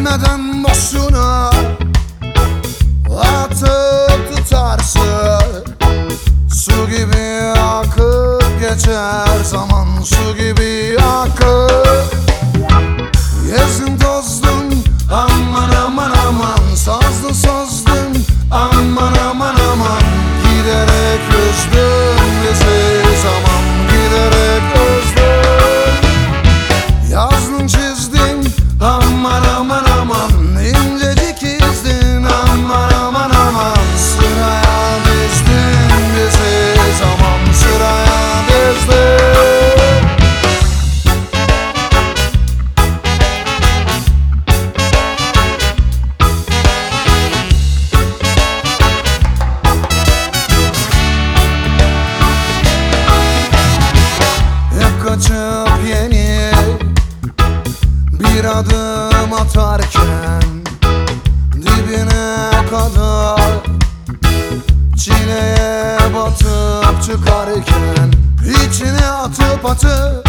neden boşuna atıp tutarsın? Su gibi akıp geçer zaman, su gibi akıp. Gezdin tozdun aman aman aman, sazdın sozdun aman aman aman. Giderek üzdün bizi zaman, giderek üzdün. Yazdın çizdin aman aman aman, incecik izdin aman aman aman. Sıraya dizdin bizi zaman, sıraya dizdin. Kaçıp yeni bir adım atarken, dibine kadar çileye batıp çıkarken, içine atıp atıp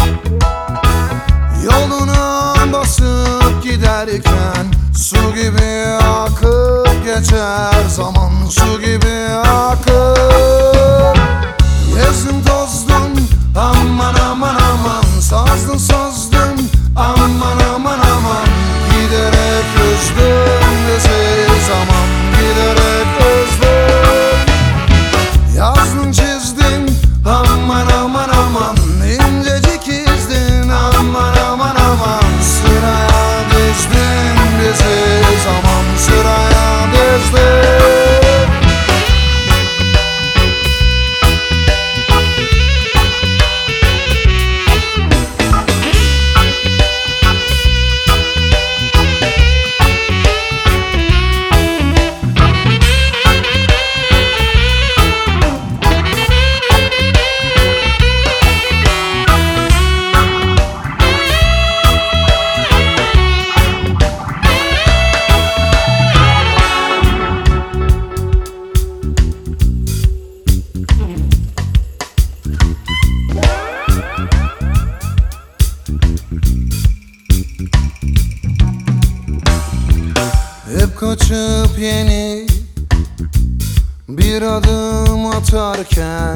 yoluna basıp giderken, su gibi akıp geçer zaman, su gibi akıp. Gezdin tozdun aman aman aman, sazdın sozdun aman aman aman. Giderek üzdün bizi zaman, giderek üzdün. Yazdın çizdin aman aman aman, incecik izdin aman aman aman. Sıraya dizdin bizi zaman, sıraya dizdin. Hep kaçıp yeni bir adım atarken,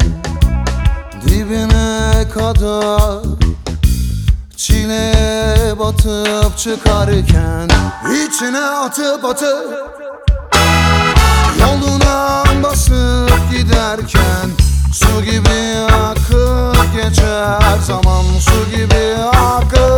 dibine kadar çileye batıp çıkarken, içine atıp atıp yoluna basıp giderken, su gibi akıp geçer zaman, su gibi akıp.